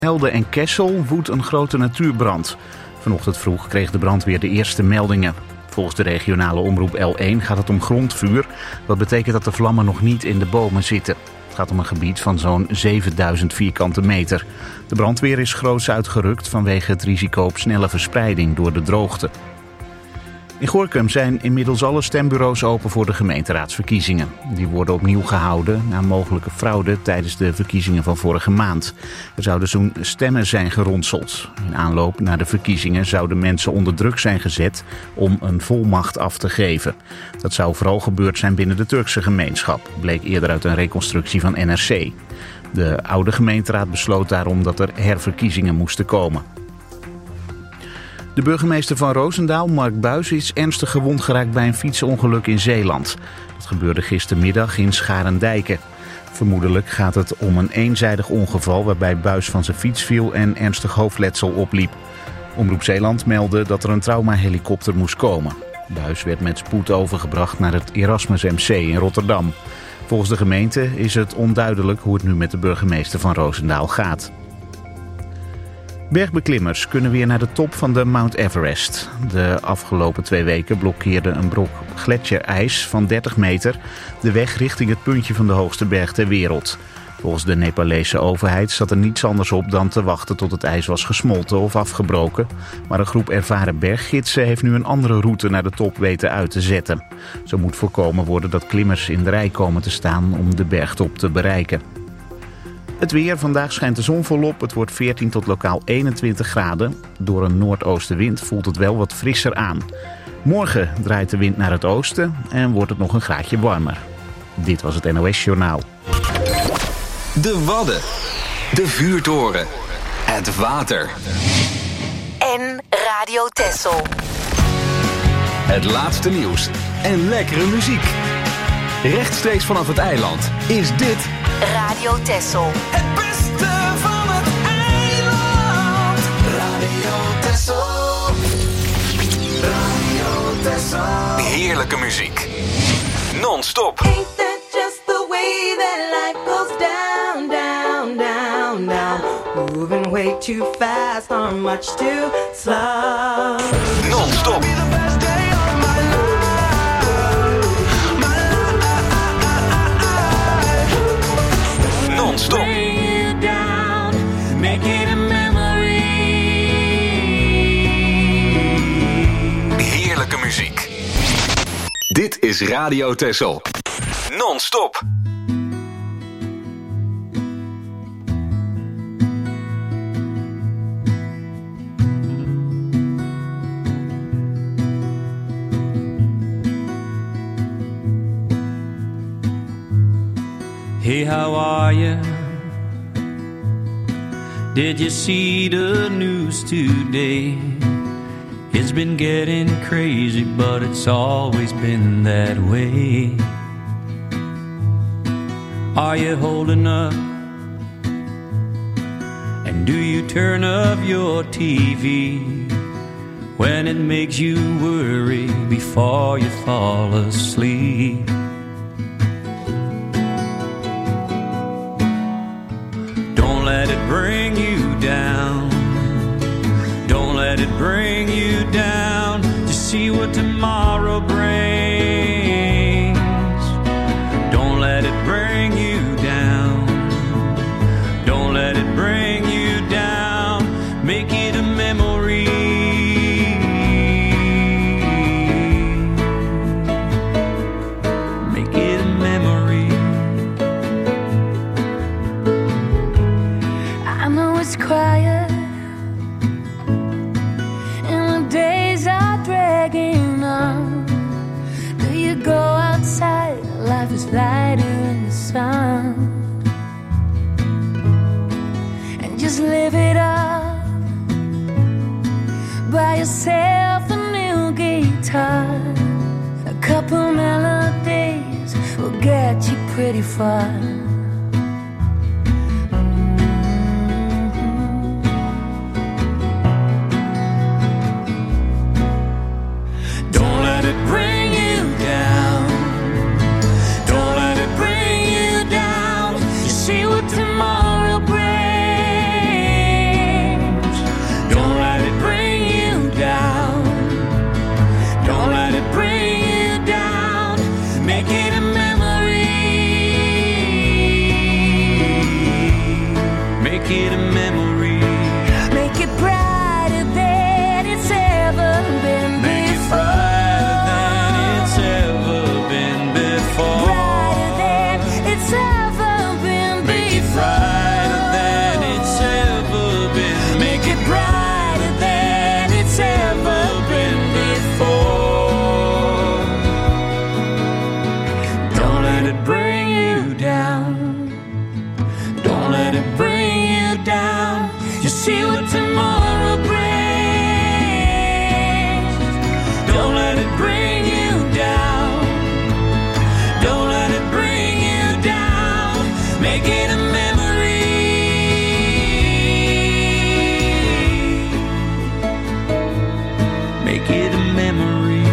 Elde en Kessel woedt een grote natuurbrand. Vanochtend vroeg kreeg de brandweer de eerste meldingen. Volgens de regionale omroep L1 gaat het om grondvuur. Wat betekent dat de vlammen nog niet in de bomen zitten. Het gaat om een gebied van zo'n 7000 vierkante meter. De brandweer is groots uitgerukt vanwege het risico op snelle verspreiding door de droogte. In Gorinchem zijn inmiddels alle stembureaus open voor de gemeenteraadsverkiezingen. Die worden opnieuw gehouden na mogelijke fraude tijdens de verkiezingen van vorige maand. Er zouden zo'n stemmen zijn geronseld. In aanloop naar de verkiezingen zouden mensen onder druk zijn gezet om een volmacht af te geven. Dat zou vooral gebeurd zijn binnen de Turkse gemeenschap, bleek eerder uit een reconstructie van NRC. De oude gemeenteraad besloot daarom dat er herverkiezingen moesten komen. De burgemeester van Roosendaal, Mark Buijs, is ernstig gewond geraakt bij een fietsongeluk in Zeeland. Dat gebeurde gistermiddag in Scharendijke. Vermoedelijk gaat het om een eenzijdig ongeval waarbij Buijs van zijn fiets viel en ernstig hoofdletsel opliep. Omroep Zeeland meldde dat er een traumahelikopter moest komen. Buijs werd met spoed overgebracht naar het Erasmus MC in Rotterdam. Volgens de gemeente is het onduidelijk hoe het nu met de burgemeester van Roosendaal gaat. Bergbeklimmers kunnen weer naar de top van de Mount Everest. De afgelopen 2 weken blokkeerde een brok gletsjerijs van 30 meter de weg richting het puntje van de hoogste berg ter wereld. Volgens de Nepalese overheid zat er niets anders op dan te wachten tot het ijs was gesmolten of afgebroken. Maar een groep ervaren berggidsen heeft nu een andere route naar de top weten uit te zetten. Zo moet voorkomen worden dat klimmers in de rij komen te staan om de bergtop te bereiken. Het weer. Vandaag schijnt de zon volop. Het wordt 14 tot lokaal 21 graden. Door een noordoostenwind voelt het wel wat frisser aan. Morgen draait de wind naar het oosten en wordt het nog een graadje warmer. Dit was het NOS Journaal. De Wadden. De vuurtoren. Het water. En Radio Texel. Het laatste nieuws en lekkere muziek. Rechtstreeks vanaf het eiland is dit Radio Texel. Het beste van het eiland. Radio Texel. Radio Texel. heerlijke muziek. Non-stop. Ain't that just the way that life goes down, down, down, down. Moving way too fast or much too slow. Non-stop. Non-stop. Heerlijke muziek. Dit is Radio Texel. Non-stop. Hey, how are you? Did you see the news today? It's been getting crazy, but it's always been that way. Are you holding up? And do you turn off your TV when it makes you worry before you fall asleep? Don't let it bring you down. Don't let it bring you down. Just see what tomorrow brings. Don't let it bring you down. Don't let it bring you down. Make it a memory. Make it a memory. I know it's quiet and the days are dragging on. Do you go outside? Life is lighter in the sun. And just live it up. Buy yourself a new guitar. A couple melodies will get you pretty far. Don't let it bring you down. Don't let it bring you down. You see what tomorrow brings. memory. Make it brighter than it's ever been Make it before. brighter than it's ever been before. Brighter than it's ever been Make it before. brighter than it's ever been. Make it brighter than it's ever been before. Don't let it bring you down. Don't let it bring you down. You see what tomorrow brings. Don't let it bring you down. Don't let it bring you down. Make it a memory. Make it a memory.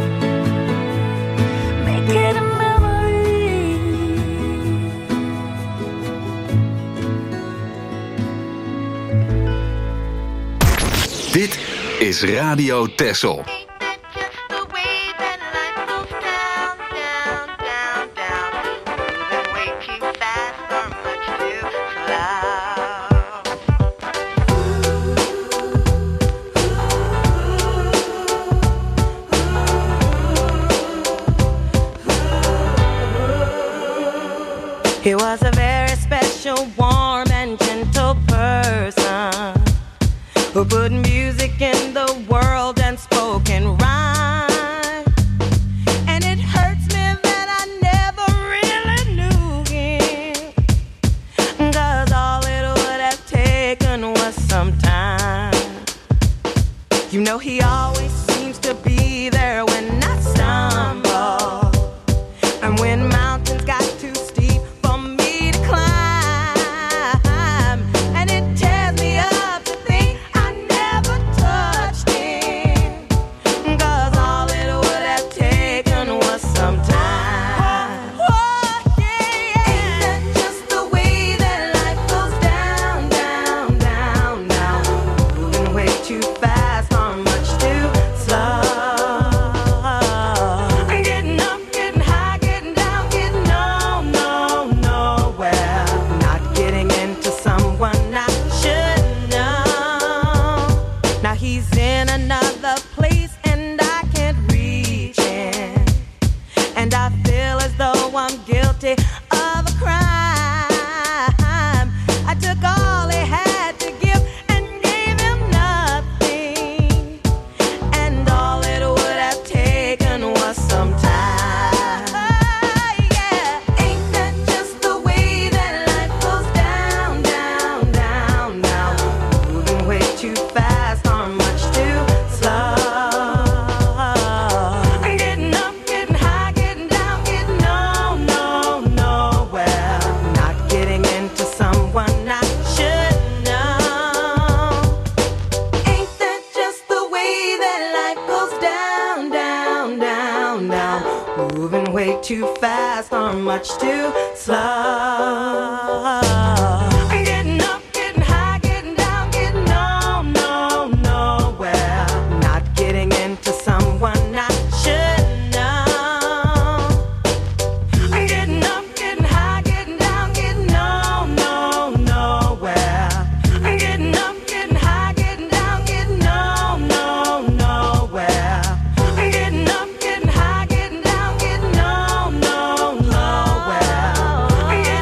Make it a memory. Dit is Radio Texel. Ain't that just the way that life goes down, down, down, down? Moving way too fast or much too slow. He was a very special, warm and gentle person who put music in the world and spoke in rhyme. And it hurts me that I never really knew him, 'cause all it would have taken was some time. You know he always seems to be there when I stumble, and when mountains got too steep for me to climb. And it tears me up to think I never touched him, 'cause all it would have taken was some time. Oh, yeah. Ain't that just the way that life goes down, down, down, down? Moving way too fast or much too slow. I'm getting up, getting high, getting down, getting nowhere. Not getting into someone I should know. Now he's in another place and I can't reach him, and I feel as though I'm guilty of a crime. I took all he had to give and gave him nothing, and all it would have taken was some time. Yeah, ain't that just the way that life goes down, down, down, down? Moving way too fast or much too slow. I'm getting up, getting high, getting down, getting nowhere. Not getting into someone I should know. Ain't that just the way that life goes down, down, down, down? Moving way too fast or much too slow. I'm getting up, getting high, getting down, getting nowhere. Not getting into someone I should know. I'm getting up, getting high, getting down, getting nowhere. I'm getting up, getting high, getting down, getting nowhere. I'm getting up, getting high, getting down, getting nowhere. I'm getting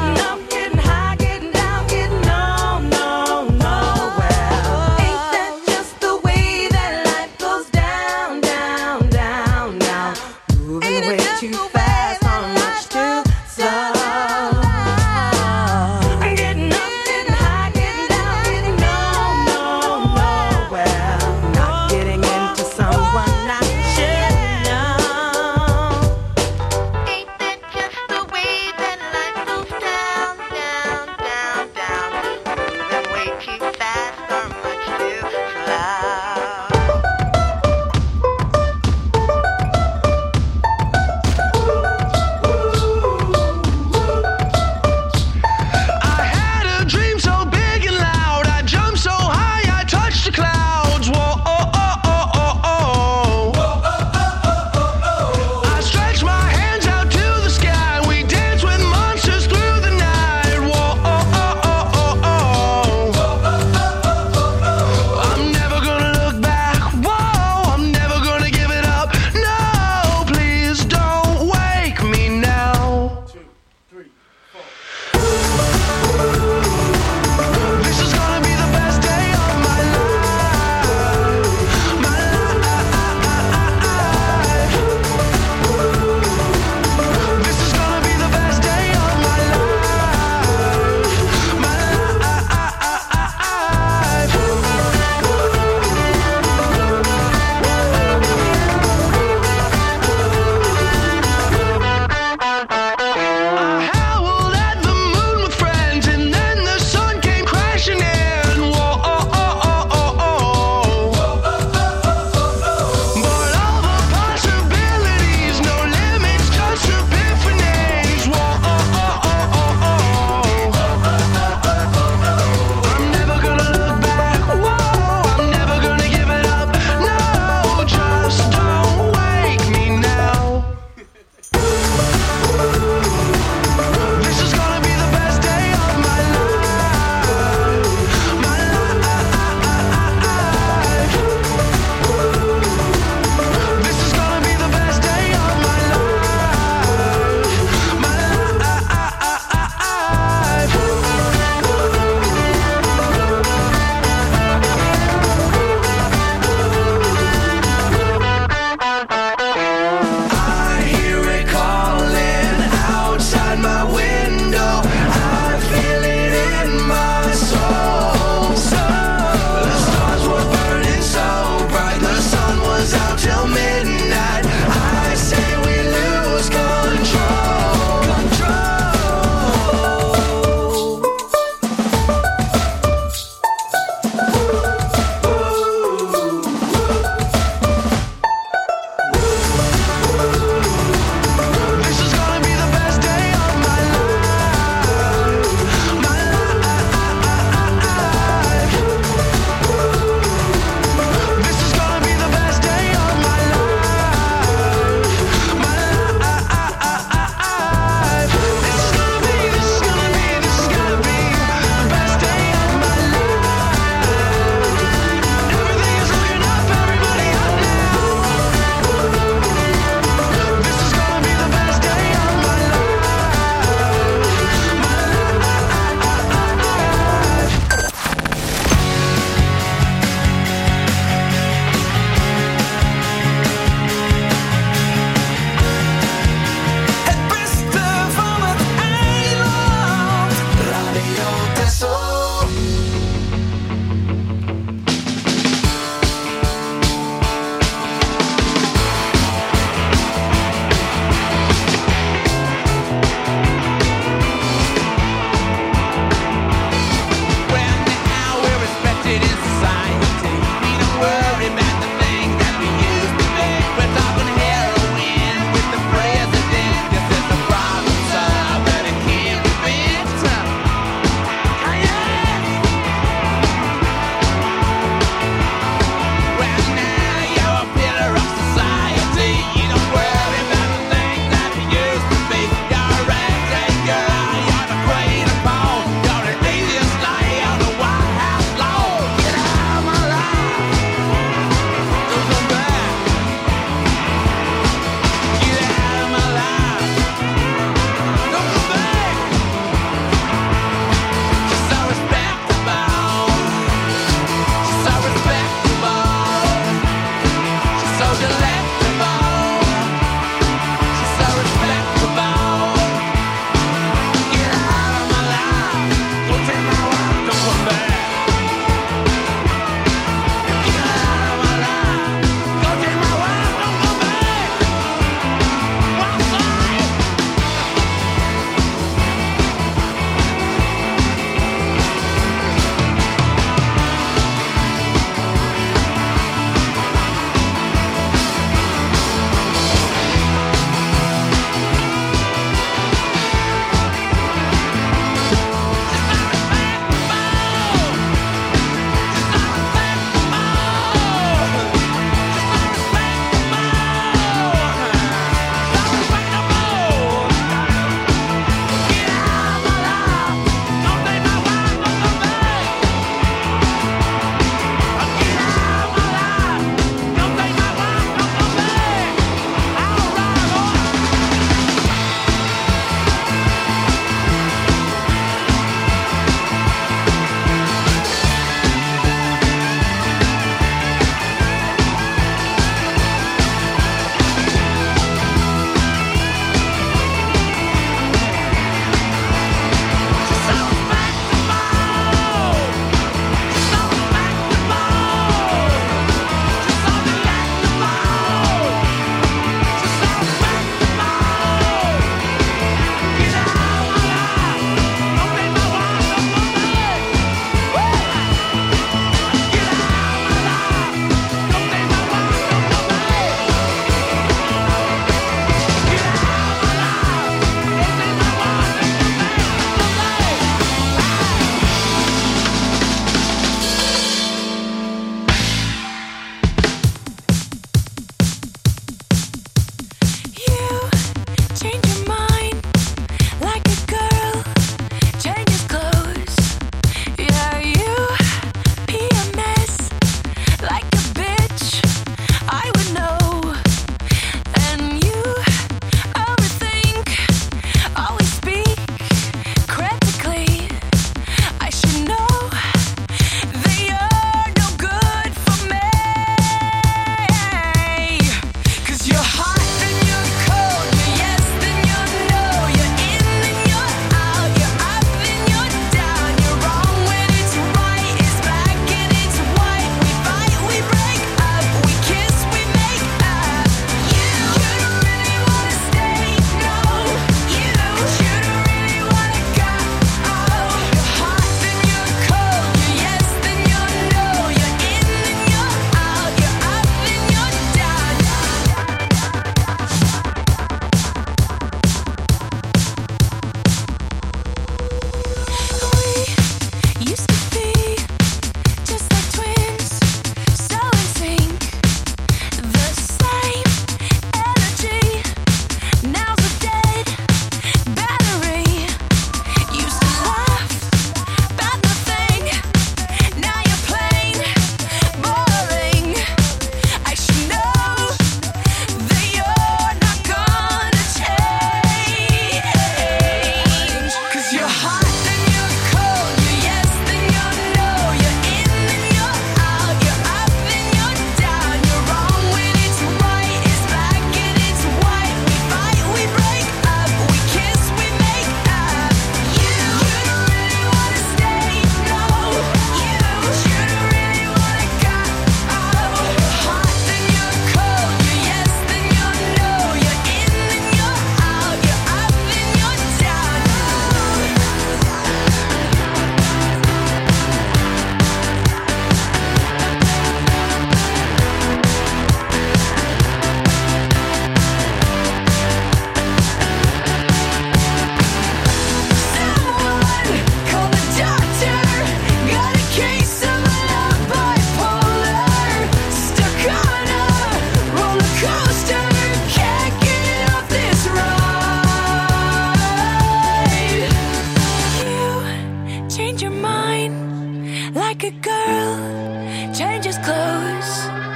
change his clothes.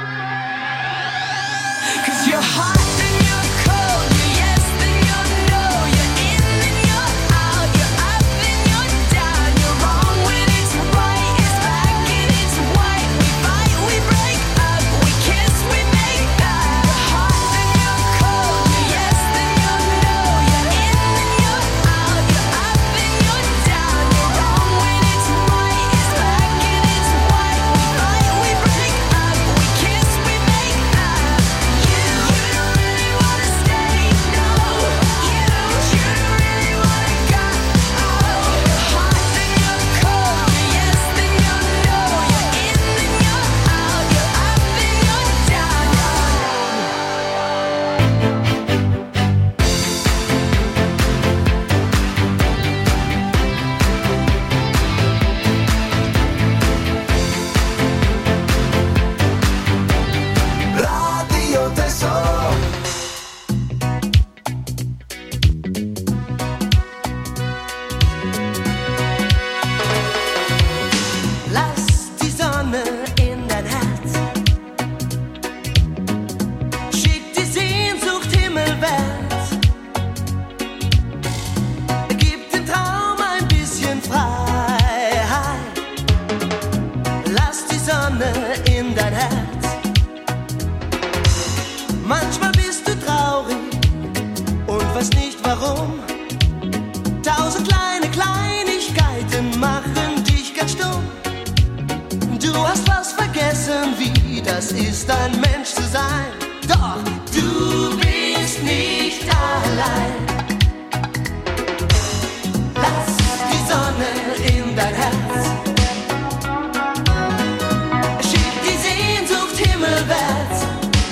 'Cause you're hot and you're cold, you're yes and you're no, you're in and you're out, you're up and you're down, you're wrong when it's right, it's black and it's white, we fight, we break up, we kiss, we make up. You're hot and you're cold, you're yes and you're no, you're in and you're out, you're up and you're down, you're wrong when it's right, it's black and it's white, we fight, we break up, we kiss, we make up. You don't really wanna stay, no. You don't really wanna go. Oh, you're hot and you're cold, you're yes and you're no, you're in and you're out, you're up and you're down. Radio Tesoro. Lass die Sonne in dein Herz. Schick die Sehnsucht himmelwärts. Gib dem Traum ein bisschen Freiheit. Lass die Sonne in dein Herz. Manchmal bist du traurig und weißt nicht warum. 1000 kleine Kleinigkeiten machen dich ganz stumm. Du hast was vergessen, wie das ist, ein Mensch zu sein. Doch du bist nicht allein. Lass die Sonne in dein Herz. Schick die Sehnsucht himmelwärts.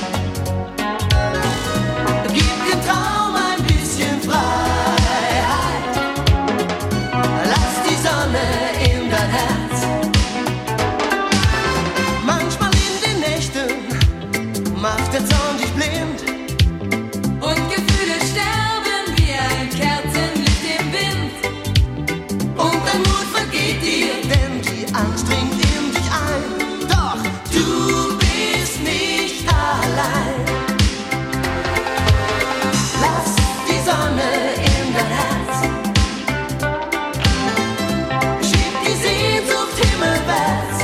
Gib dem Traum ein bisschen Freiheit. Lass die Sonne in dein Herz. Manchmal in den Nächten macht der Zorn dich blind. Und Gefühle sterben wie ein Kerzenlicht im Wind. Und dein Mut vergeht dir, denn die Angst dringt in dich ein. Doch du bist nicht allein. Lass die Sonne in dein Herz. Schick die Sehnsucht himmelwärts.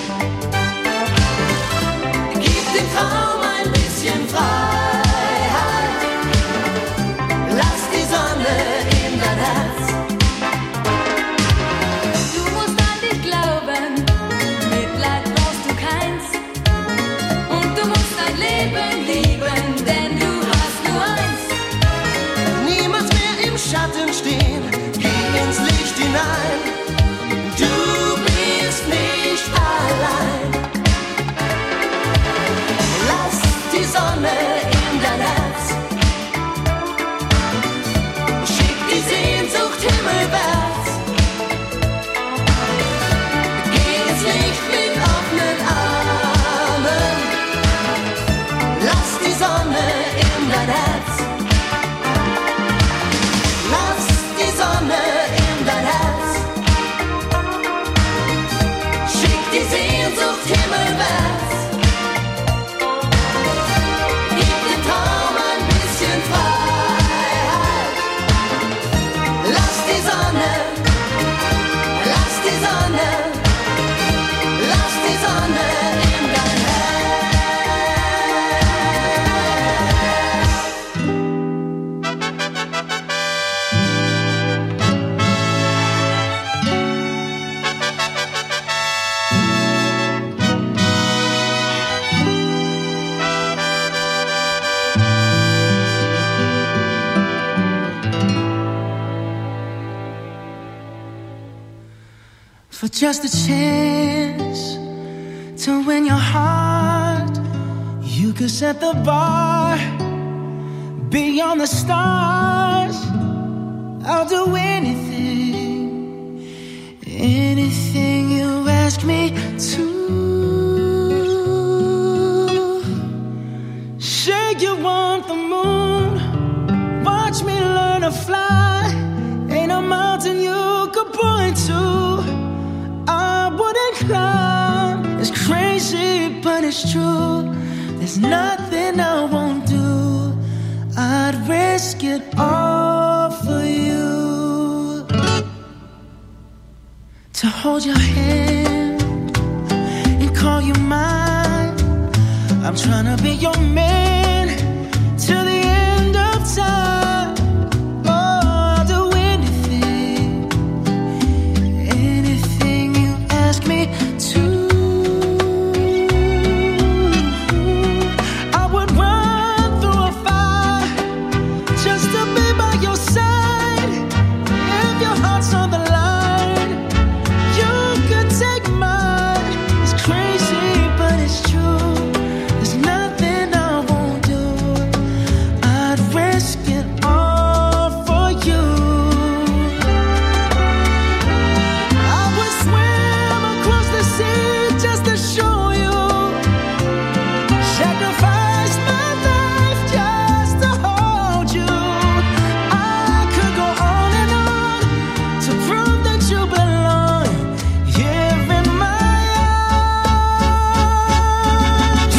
Gib dem Traum ein bisschen Freiheit. Lass die Sonne in dein Herz. Du musst an dich glauben, Mitleid brauchst du keins. Und du musst dein Leben lieben, denn du hast nur eins. Niemals mehr im Schatten stehen, geh ins Licht hinein. Du bist nicht allein. Lass die Sonne in dein Herz. Schick die Sehnsucht himmelwärts. Geh ins Licht mit offenen Armen. Lass die Sonne in dein Herz. Lass die Sonne in dein Herz. Schick die Sehnsucht himmelwärts. Gib dem Traum ein bisschen Freiheit. Lass die Sonne, lass die Sonne, lass die Sonne in dein Herz. For just a chance to win your heart, you could set the bar beyond the stars. I'll do anything, anything you ask me to. Say you want the moon, watch me learn to fly. Ain't a mountain you could point to I wouldn't climb as crazy, but it's true. There's nothing I won't do. I'd risk it all for you. To hold your hand and call you mine. I'm trying to be your man till the end of time. Oh, I'll do anything, anything you ask me to. I would run through a fire just to be by your side. If your heart's on the line, you could take mine. It's crazy, but it's true. There's nothing I won't do. I'd risk it all for you. I would swim across the sea just to show you. Sacrifice my life just to hold you. I could go on and on to prove that you belong here in my arms.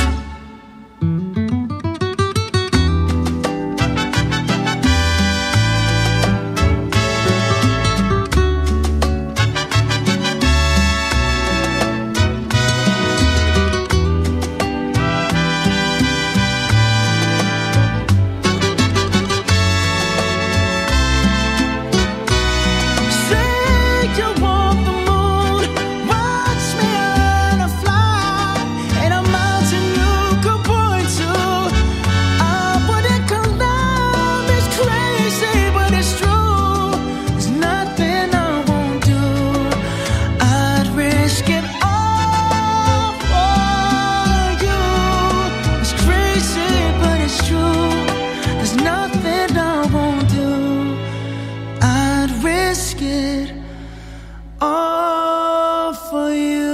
Say you want the moon, watch me learn to fly. Ain't a mountain you could point to I wouldn't climb. It's crazy, but it's true. There's nothing I won't do. I'd risk it all for you. It's crazy, but it's true. There's nothing I won't do. I'd risk it all for you.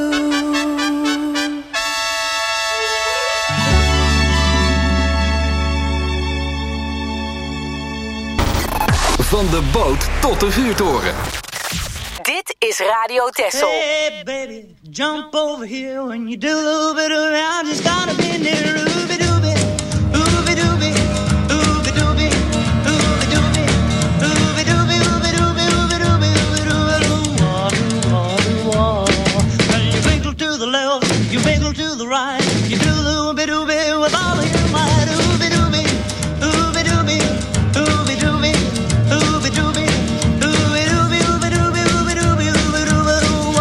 Van de boot tot de vuurtoren. Dit is Radio Tessel. Hey baby, jump over here when you do a little bit of I just gotta be near ooby dooby, ooby dooby, ooby dooby, ooby dooby, ooby dooby, ooby dooby, ooby dooby, ooby dooby, well, you wiggle to the left, you wiggle to the right, you do a little bit dooby with all of your might, ooby dooby, ooby dooby, ooby dooby, ooby dooby, ooby dooby, ooby dooby, ooby dooby, ooby dooby,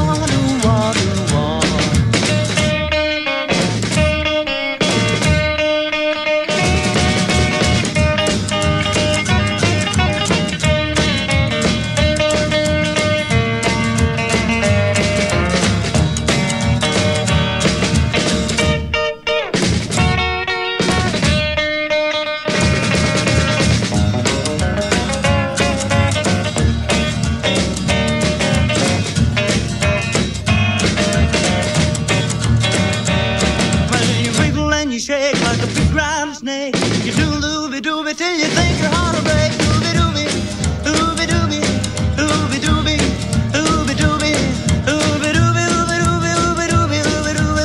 Well, you wiggle and you shake like a big round snake. You do looby dooby till you think your heart will break. Ooby dooby, ooby dooby, ooby dooby, ooby dooby, ooby dooby, ooby dooby, ooby dooby, ooby dooby,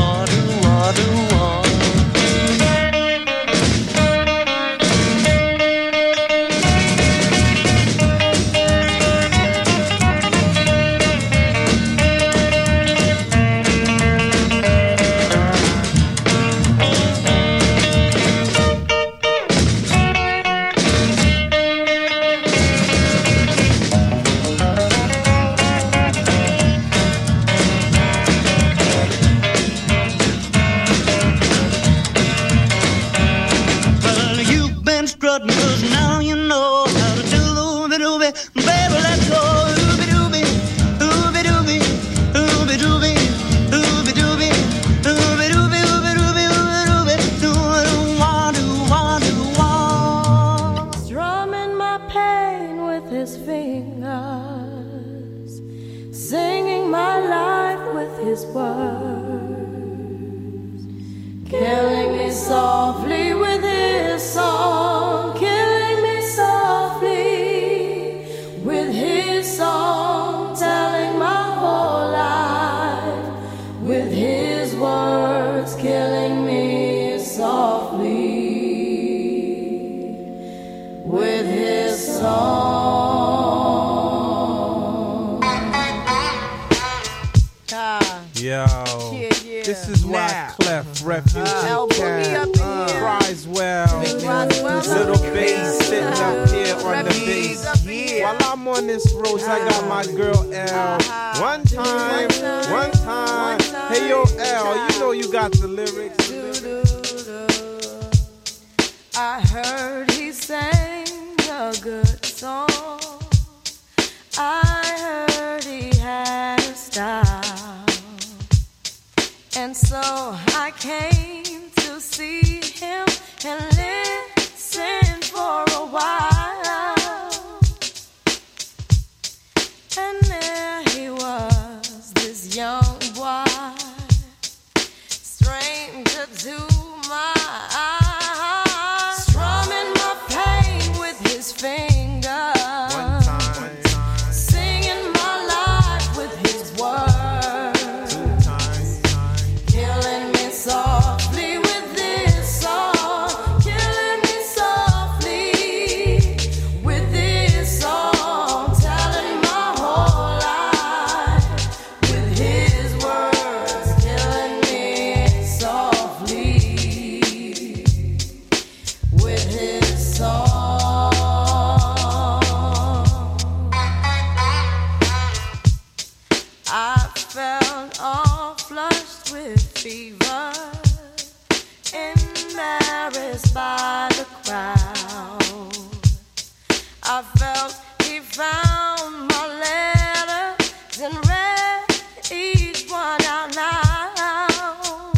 well, you've been strutting 'cause now you know how to do looby dooby. Baby, let's go. Ooby dooby, ooby dooby, ooby dooby, ooby dooby, ooby dooby, ooby dooby, ooby dooby, doo-doo-wah-doo-wah-doo-wah. Strumming my pain with his fingers, singing my life with his words, killing me softly with his song, killing killing me softly with his song. Yo, this is why Clef Refugee Cat cries well. Little bass sitting up here on the bass. While I'm on this road, I got my girl L. One time. Hey yo, L, you know you got the lyrics. I heard he sang a good song. I heard he had a style. And so I came to see him and listen for a while. And there he was, this young boy, stranger to my eyes, strumming my pain with his fingers, singing my life with his words, killing me softly with this song, killing me softly with this song, telling my whole life with his words, killing me softly with his song. I felt all flushed with fever, embarrassed by the crowd. I felt he found my letters and read each one out loud.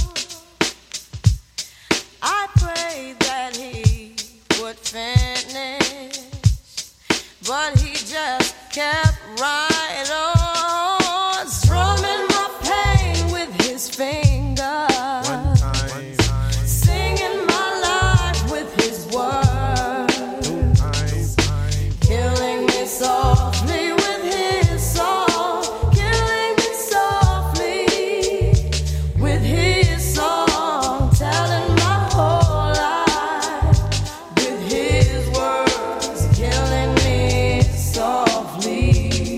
I prayed that he would finish, but he just kept right on, strumming my pain with his fingers, singing my life with his words, killing me softly with his song, killing me softly with his song, telling my whole life with his words, killing me softly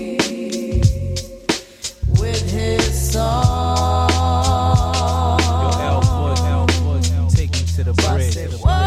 with his song. Take me to the bridge.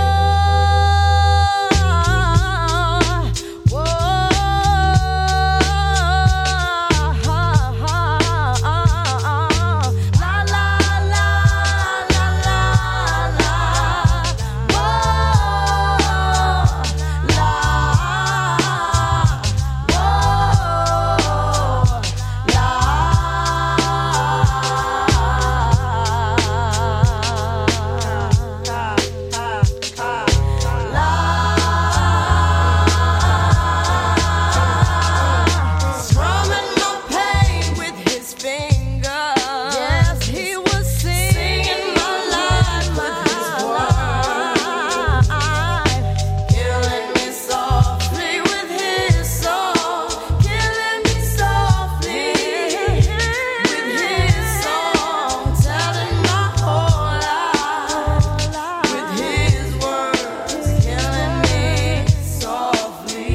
Strumming my pain with his fingers. Yes, he was singing my life with his words, killing me softly with his song, killing me softly with his song, telling my whole life with his words, killing me softly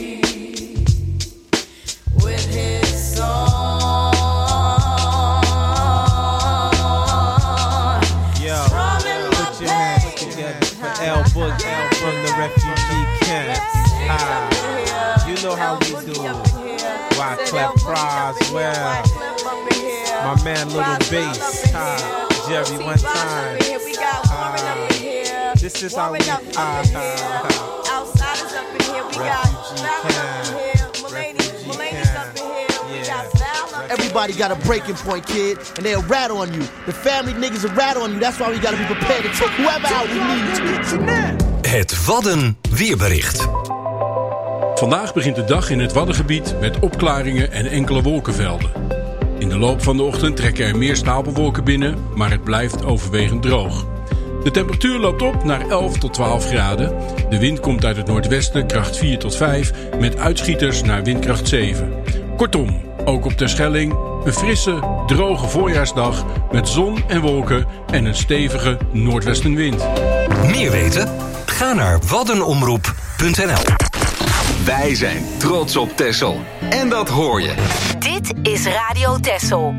with his song. Yo, Strumming my put your hands pain. together for L Book from the refugee camp. You know how we do. Why Clef cries well. My man Little Bass. Jerry one time. This is how we Outsiders up in here. We got Refugee Val up camp. in here. Mulaney's up in here. We got Val up in here. Everybody got a breaking point, kid, and they'll rat on you. The family niggas will rat on you. That's why we gotta be prepared to take whoever out we need to. Het Wadden weerbericht. Vandaag begint de dag in het Waddengebied met opklaringen en enkele wolkenvelden. In de loop van de ochtend trekken er meer stapelwolken binnen, maar het blijft overwegend droog. De temperatuur loopt op naar 11 tot 12 graden. De wind komt uit het noordwesten, kracht 4 tot 5, met uitschieters naar windkracht 7. Kortom, ook op Terschelling Een frisse, droge voorjaarsdag met zon en wolken en een stevige noordwestenwind. Meer weten? Ga naar waddenomroep.nl. Wij zijn trots op Texel. En dat hoor je. Dit is Radio Texel.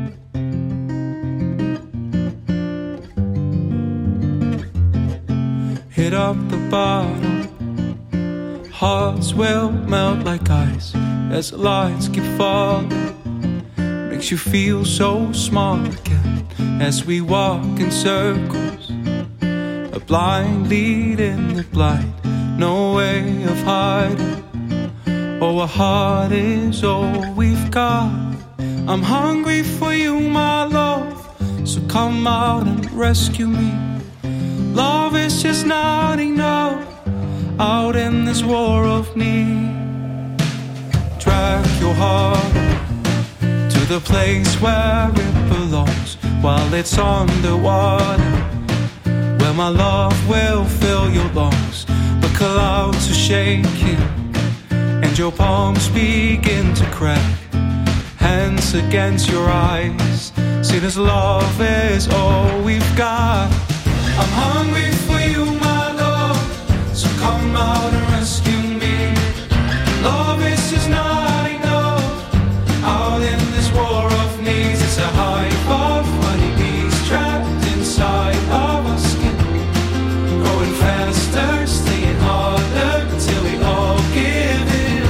Hit up the bottom. Hearts will melt like ice as the lights keep falling. Makes you feel so small again as we walk in circles. A blind lead in the blind, no way of hiding. Oh, a heart is all we've got. I'm hungry for you, my love, so come out and rescue me. Love is just not enough out in this war of need. Drag your heart to the place where it belongs while it's underwater, where my love will fill your lungs. The clouds are shaking and your palms begin to crack. Hands against your eyes, see this love is all we've got. I'm hungry for you, my love, so come out and rescue me. Love is just not enough out in this war of needs. It's a hive of honeybees trapped inside of our skin, growing faster, staying harder till we all give in.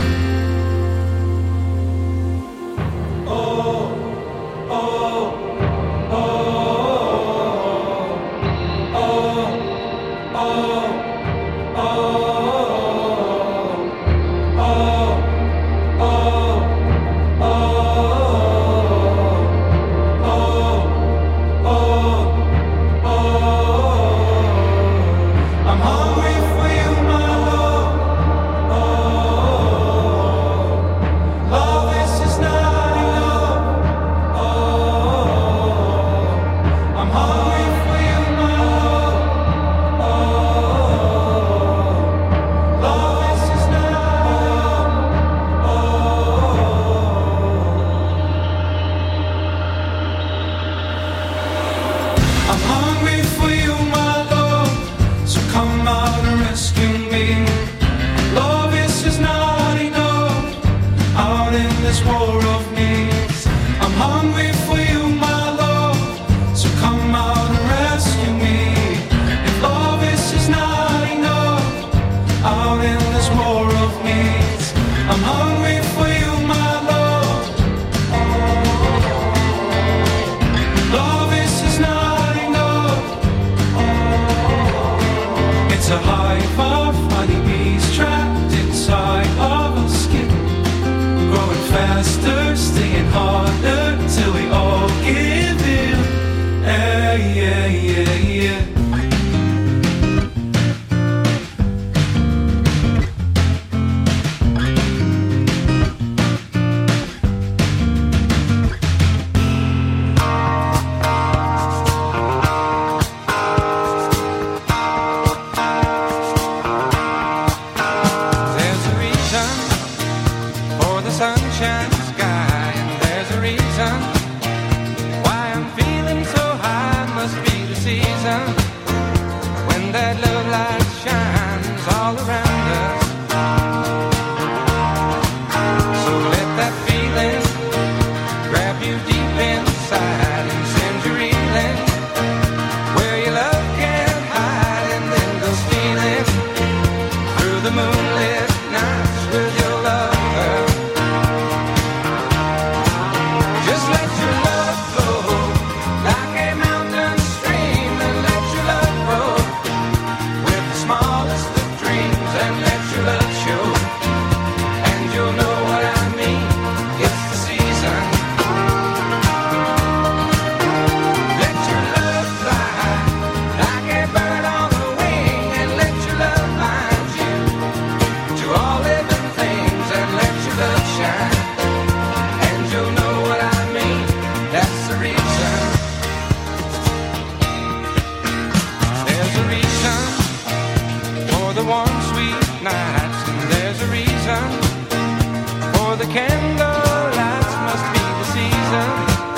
Oh, oh, oh. The candle lights must be the season.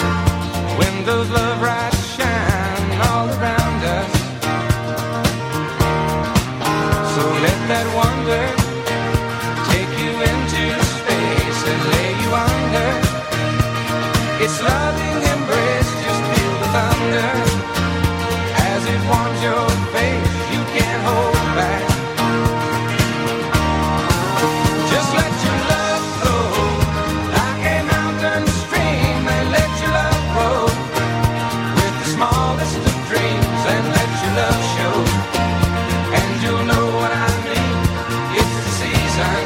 warms your face, you can't hold back. Just let your love flow like a mountain stream, and let your love grow with the smallest of dreams, and let your love show, and you'll know what I mean. It's the season.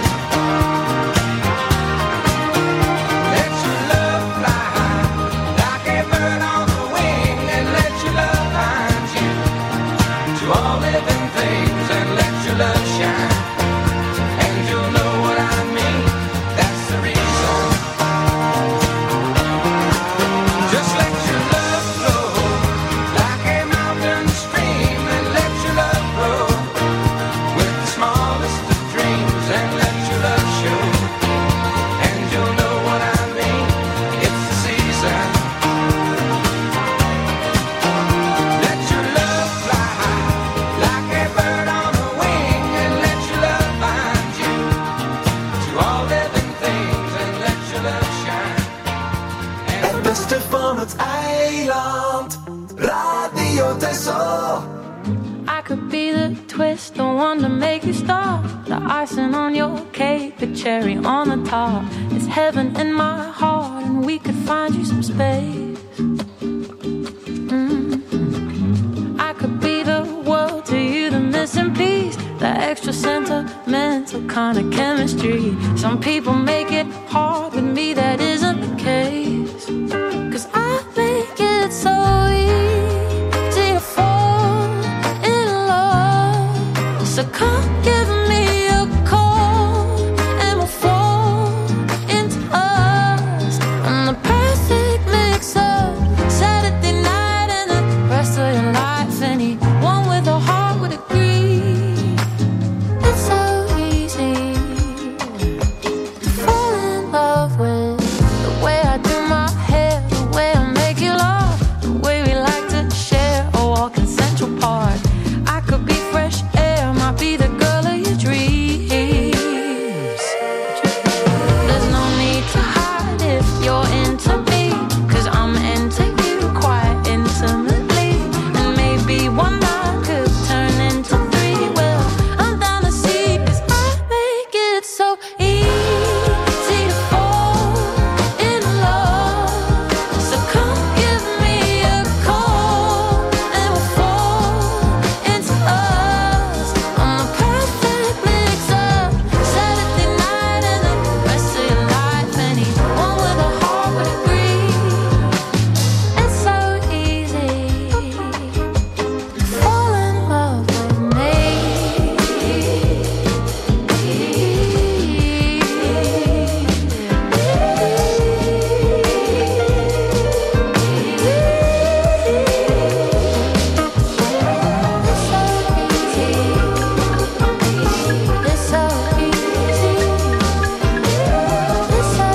Let your love fly like a bird on the wing, and let your love find you to all living things, and let your love shine, and you'll know what I mean. That's the reason. Just let your love flow like a mountain stream, and let your love grow with the smallest of dreams, and let your love show, and you'll know what I mean. It's the season. Let your love fly like a bird on the wing, and let your love find you to all living things, and let your love shine. Het beste van het eiland, Radio Texel. I could be the twist, the one to make you stop. The icing on your cake, the cherry on the top. It's heaven in my heart, and we could find you some space. I could be the world to you, the missing piece, the extra sentimental kind of chemistry. Some people make it hard, with me that isn't the case. 'Cause I make it so easy to fall in love. So come give me a call, and we'll fall into us. I'm the perfect mix-up, Saturday night and the rest of your life. Anyone with a heart would agree. It's so easy to fall in love with the way I do my hair, the way I make you laugh, the way we like to share a walk in Central Park. I could be fresh air, might be the girl of your dreams. There's no need to hide if you're into me, 'cause I'm into you quite intimately. And maybe one night could turn into three. Well, I'm down to see, 'cause I make it so easy to fall in love. So come give me a call, and we'll fall into us. I'm the perfect mix-up, Saturday night and the rest of your life. Anyone with a heart would agree. It's so easy to fall in love with me. It's so easy. It's so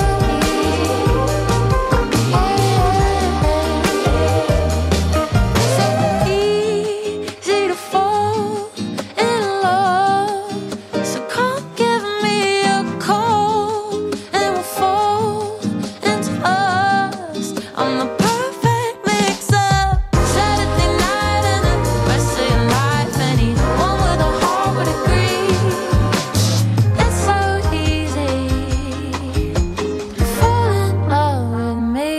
easy to fall in love. So come give me a call, and we'll fall into us. I'm the perfect mix-up, Saturday night and the rest of your life. Anyone with a heart would agree. It's so easy to fall in love with me.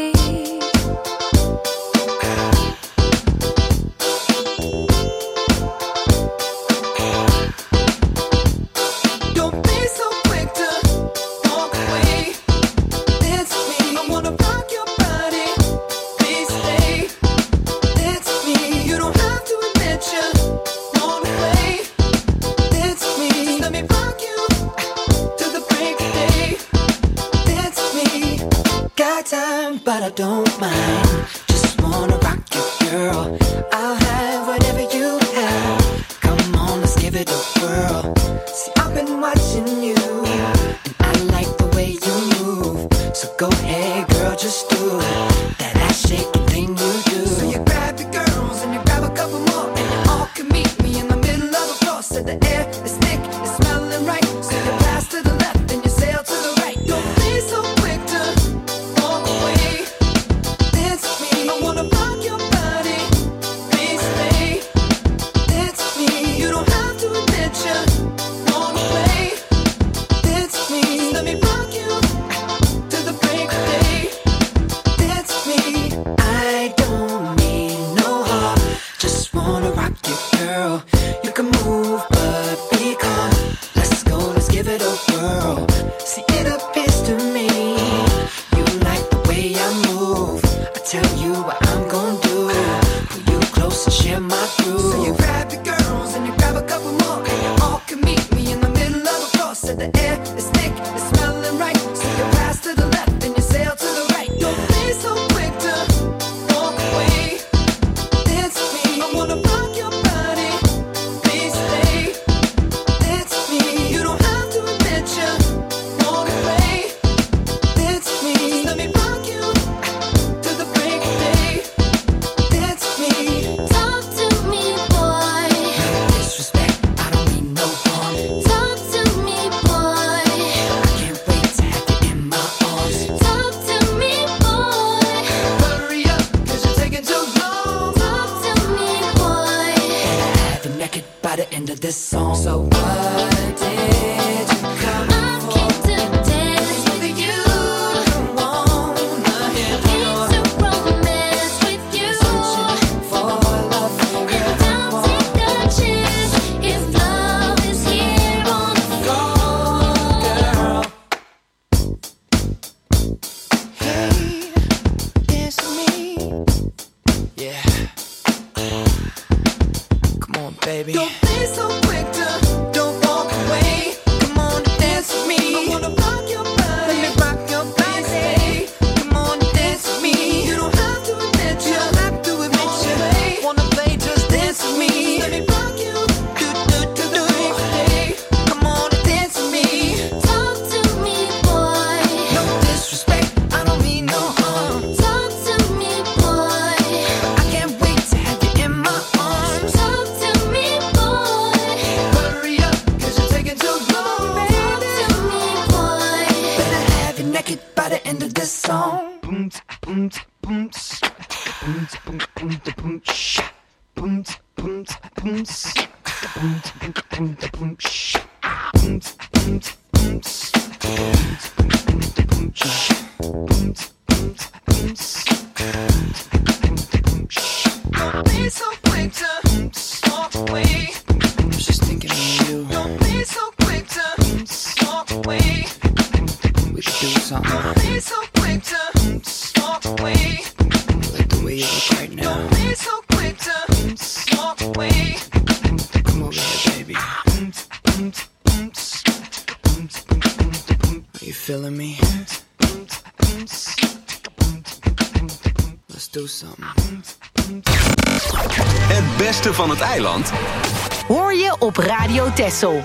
Don't be so quick to walk away. It's me. I wanna rock your body. Please stay. It's me. You don't have to admit you want to play. It's me. Just let me rock you to the break of day. It's me. Got time, but I don't mind. Just wanna rock you, girl. I'll have whatever you have. Come on, let's give it a whirl. See, I've been watching you, and I like the way you move. So go ahead, girl, just do that ass shaking thing you do. So you grab your girls and you grab a couple more, and you all can meet me in the middle of the floor. So the air is thick, it's smelling right. So you pass to the left and you sail to the right. Don't be so quick to walk away. Just wanna rock you, girl. You can move, but be calm. Let's go, let's give it a whirl. See, it appears to me you like the way I move. I tell you what I'm gonna do. Pull you close and share my groove. So you grab your girls and you grab a couple more, and you all can meet me in the middle of the floor. So the air is thick, it's smelling right. So you pass to the left and you sail to the right. Don't be so quick to walk away. Dance with me, I wanna rock your body. Please stay. Dance with me, you don't have to admit you wanna play. Dance with me, let me rock you to the break of day. Dance with me, Talk to me, boy. disrespect, I don't mean no harm. Talk to me, boy. I can't wait to have you in my arms. Talk to me, boy. Hurry up, cause you're taking too long. Talk to me, boy. Have you naked by the end of this song. So what did you come I came to dance with you. wanna hear Came to romance with you. for love? And I'll take a chance if love is here on the floor. Hey, dance with me. Yeah. Come on, baby. Don't be so quick to don't walk away. Come on, dance with me. I wanna rock your body. Let me rock your body. Come on, dance with me. You don't have to admit you. Don't have to admit you. Wanna play? Just dance with me. Let me rock you. Do do do do. Hey, come on, dance with me. Talk to me, boy. No disrespect, I don't mean no harm. Talk to me, boy. I can't wait to have you in my arms. Talk to me, boy. Hurry up, cause you're taking too long. Talk to me, boy. Better have you naked by the end of this song. Boom, boom, boom, boom, boom, boom, boom, sha. Boom, boom, boom, boom, boom, boom, boom, sha. Boom, boom, boom, boom, boom, sha. Boom, boom, boom, boom, sha. Don't be so quick to walk away. I'm just thinking of you. Don't be so quick to walk away. We could do something. Don't be so quick to walk away. Like the way you look right now. Don't be so quick to walk away. Come over here, baby. Are you feeling me? Let's do something. Het beste van het eiland Hoor je op Radio Texel.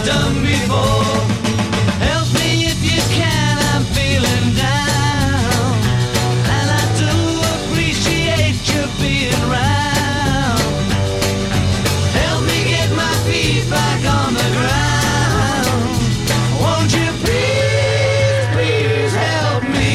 done before. Help me if you can, I'm feeling down. And I do appreciate you being round. Help me get my feet back on the ground. Won't you please, please help me?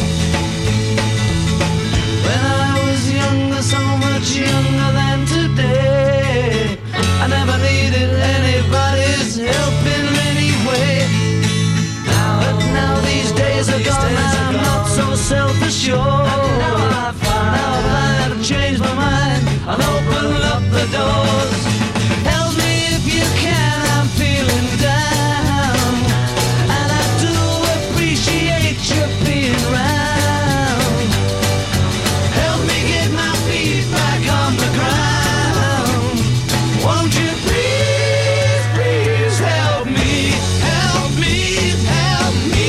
When I was younger, so much younger than today, I never needed anybody's help in any way. But now these days are gone, I'm not so self-assured. Now I've changed my mind, I'll open up the doors. Help me if you can, I'm feeling down. And I do appreciate you being round. Help me get my feet back on the ground. Won't you please, please help me, help me, help me.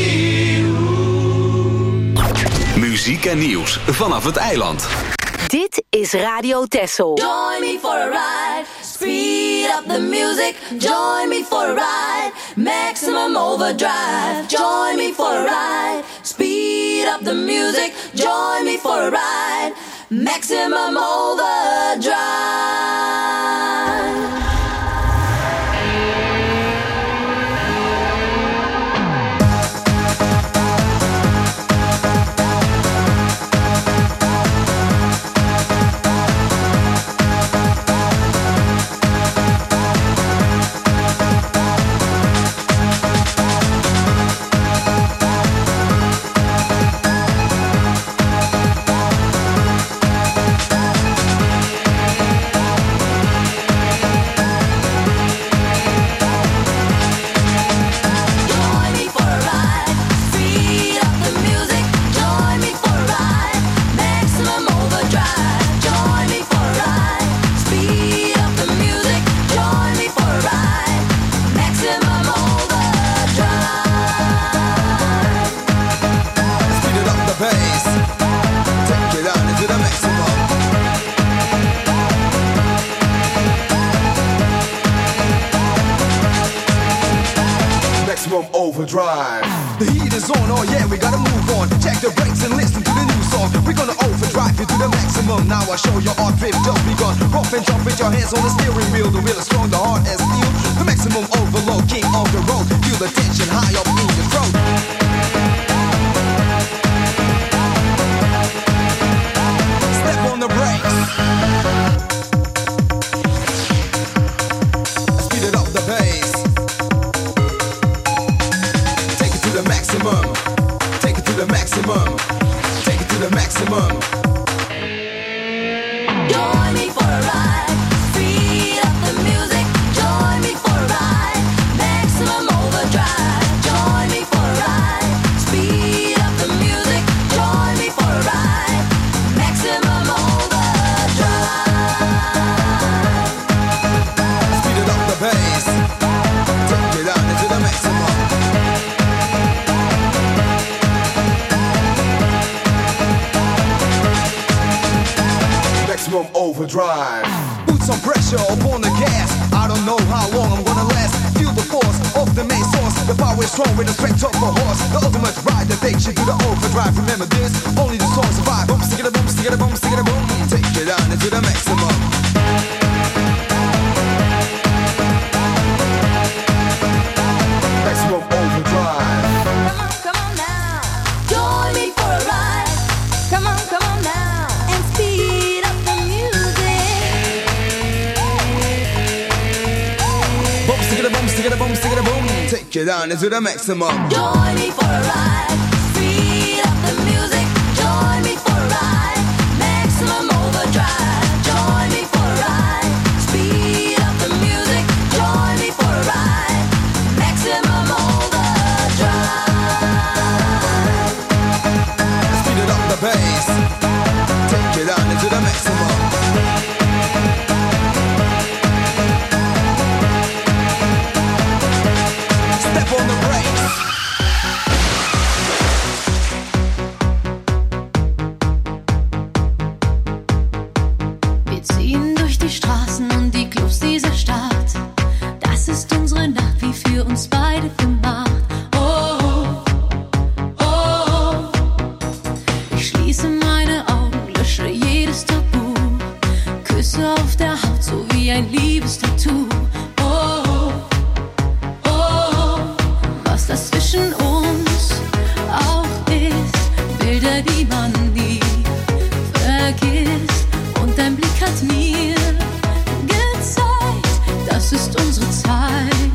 Muziek en nieuws vanaf het eiland. Dit is Radio Texel. Join me for a ride. Speed up the music. Join me for a ride. Maximum overdrive. Join me for a ride. Speed up the music. Join me for a ride. Maximum overdrive. Join me for a ride. Speed up the music. Join me for a ride. Maximum overdrive. Join me for a ride. Speed up the music. Join me for a ride. Maximum overdrive. Speed it up the bass. Take it on into the maximum. Maximum overdrive. The heat is on, oh yeah, we gotta move on. Check the brakes and listen to the new song. We're gonna overdrive you to the maximum. Now I show you our trip just begun. Rough and jump with your hands on the steering wheel. The wheel is strong, the heart as steel. The maximum overload, king of the road. Feel the tension high up in your throat. Step on the brakes. Speed it up the bass. Take it to the maximum. Take it to the maximum. Take it to the maximum. Join me for a ride. Speed up the music. Join me for a ride. Maximum overdrive. Join me for a ride. Speed up the music. Join me for a ride. Maximum overdrive. Speed it up the bass. Take it on into the maximum. Maximum overdrive. Put some pressure upon the gas. I don't know how long I'm gonna last. Feel the force of the main source. The power is strong with the strength of a horse. The ultimate ride that takes you to the overdrive. Remember this, only the strong survive. Boom, stick it a boom, stick it a boom, stick it a boom. Take it on into the maximum. Maximum overdrive. Come on now. Join me for a ride. Come on now. And speed up the music. Boom, stick it a boom, stick it a boom, stick it a boom. Take it on into the maximum. Join me for a ride. Speed up the music. Join me for a ride. Maximum overdrive. Join me for a ride. Speed up the music. Join me for a ride. Maximum overdrive. Speed it up the bass. Take it on into the maximum. Step on the brakes. für uns beide gemacht. Oh, oh, oh. Ich schließe meine Augen, lösche jedes Tabu, Küsse auf der Haut, so wie ein Liebestattoo. Oh, oh, oh. Was das zwischen uns auch ist, Bilder, die man nie vergisst. Und dein Blick hat mir gezeigt, das ist unsere Zeit.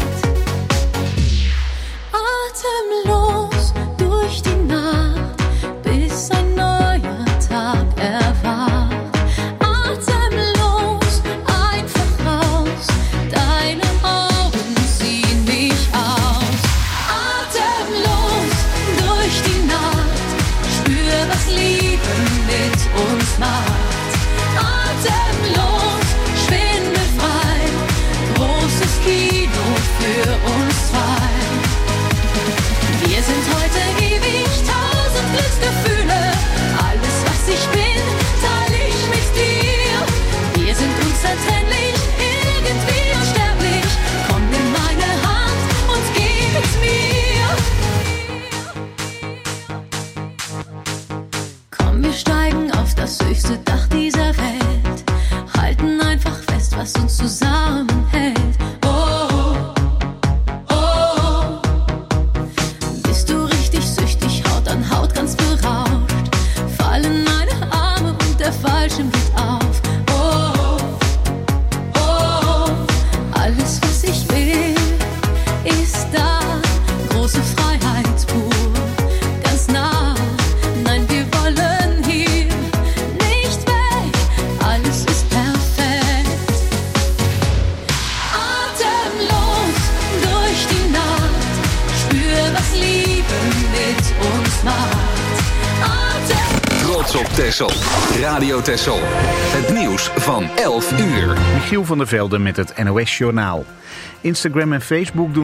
Atemlos durch die Nacht, bis ein neuer Tag erwacht. Atemlos, einfach raus, deine Augen ziehen mich aus. Atemlos durch die Nacht, spür, was Liebe mit uns macht. Atemlos, schwindelfrei, großes Kino für uns zwei. Wir sind heute ewig, 1000 Glücksgefühle. Alles, was ich bin, teile ich mit dir. Wir sind unzertrennlich, irgendwie unsterblich. Komm in meine Hand und geh mit mir. Komm, wir steigen auf das höchste Dach dieser Welt, halten einfach fest, was uns zusammenhält. Oh, oh, oh. Bist du richtig süchtig, Haut an Haut ganz berauscht, fallen meine Arme und der Fallschirm geht auf. Oh, oh, oh. Alles, was ich will, ist da, große Freiheit pur, ganz nah. Nein, wir wollen hier nicht weg, alles ist perfekt. Atemlos durch die Nacht, spür, was Liebe mit uns macht. Trots op Texel. Radio Texel. Het nieuws van 11 uur. Michiel van der Velde met het NOS Journaal. Instagram en Facebook doen